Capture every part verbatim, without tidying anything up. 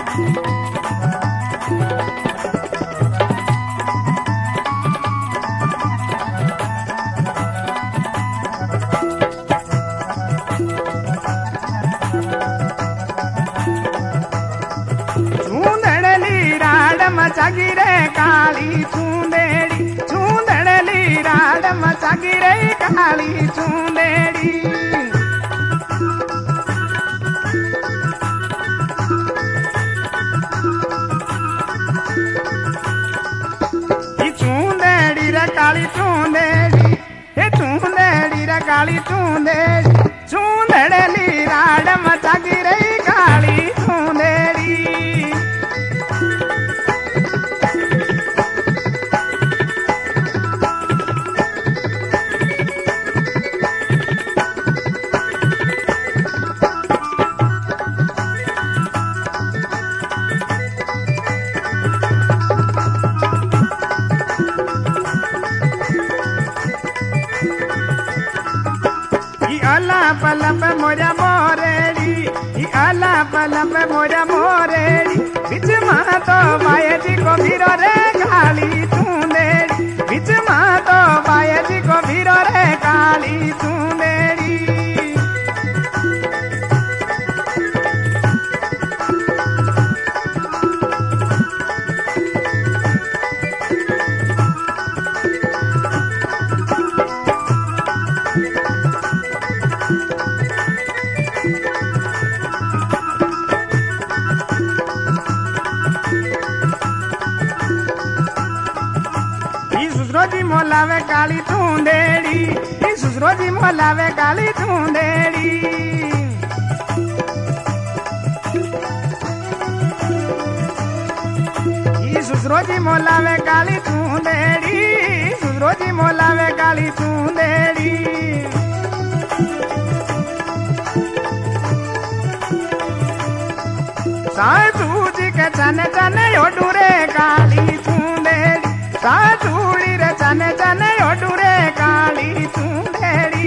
ಮಚಗಿರೆ ಕಾಳಿ ಚೂಂದೇಡಿ ಚೂಂದಡಲಿ ರಾಡ ಮಚಗಿರೆ ಕಾಳಿ ಚೂಂದೇಡಿ ಈ ಚೂಂದೇಡಿ ರ ಕಾಳಿ ಚೂಂದೇಡಿ ಹೇ ಚೂಂದೇಡಿ ರ ಕಾಳಿ ಚೂಂದೇಡಿ ಚೂಂದಡಲಿ ರಾಡ ಮಚಗಿರೆ ಕಾಳಿ ಚೂಂದೇಡಿ पलप मोरा मोरेड़ी आला पलप मोरा मोरेड़ी बिच माँ तो बाया जी को भीरो रे काली चूंदेड़ी बिच माँ तो बाया जी को भीरो रे काली चूंदेड़ी सुसरोजी मोलावे काली चूंदेड़ी सुसरोजी मोलावे काली चूंदेड़ी सुसरोजी मोलावे काली चूंदेड़ी सुसरोजी मोलावे काली चूंदेड़ी सासू जी के चने चने ओडूरे काली चूंदेड़ी साचूड़ी रे चने चने ओडूरे काली चूंदेड़ी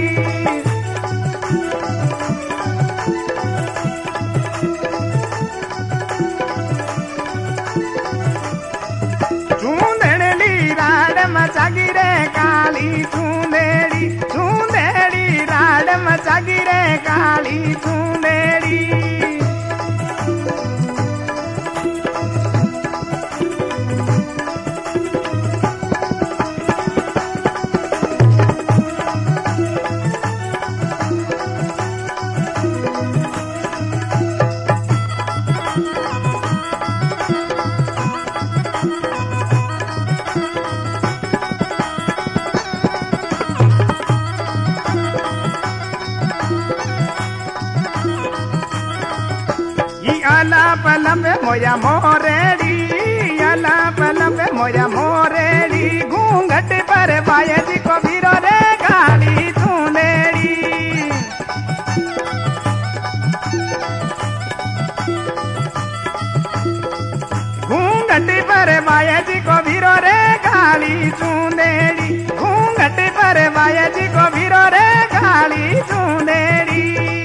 चूंदेड़ी राड मचागी रे काली चूंदेड़ी चूंदेड़ी राड मचागी रे काली चूंदेड़ी आला पलम मोया मोरेड़ी आला पलम मोया मोरेड़ी घूंघट पर बाया जी को भीरो रे काली चूंदेड़ी घूंघट पर बाया जी को भीरो रे काली चूंदेड़ी घूंघट पर बाया जी को भीरो रे काली चूंदेड़ी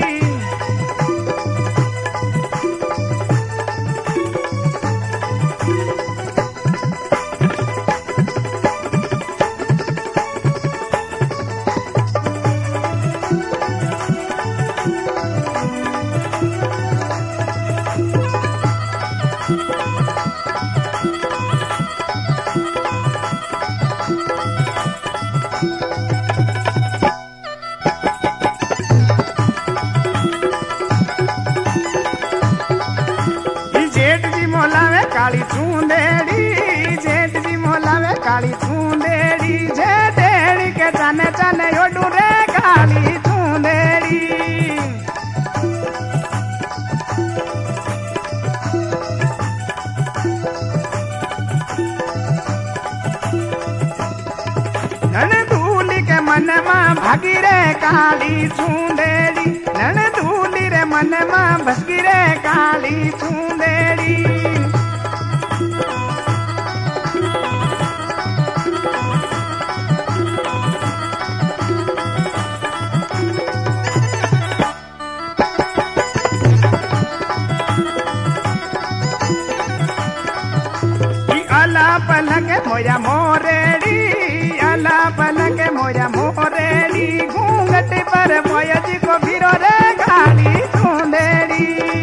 काली चूंदेड़ी जेठ जी मोलावे काली चूंदेड़ी जेठेड़ी के चने चने ओडू रे काली चूंदेड़ी नन दूली के मन मां भागी रे काली चूंदेड़ी नन दूली रे मन मां भसगी रे काली चूंदेड़ी पलक मोया मोरेड़ी आला पलक मोया मोरेड़ी घूंघट पर मोया जी को भिरो रे काली चुंदेड़ी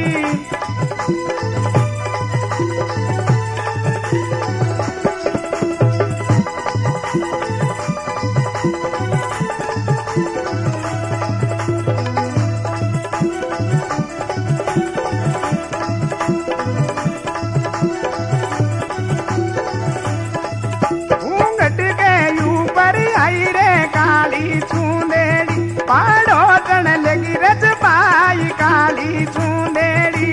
काली चुंदेड़ी पाड़ो तन लगी रज पाई काली चुंदेड़ी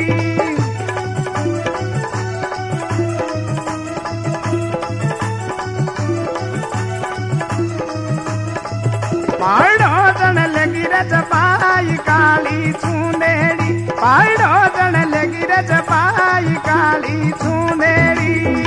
पाड़ो तन लगी रज पाई काली चुंदेड़ी पाड़ो तन लगी रज पाई काली चुंदेड़ी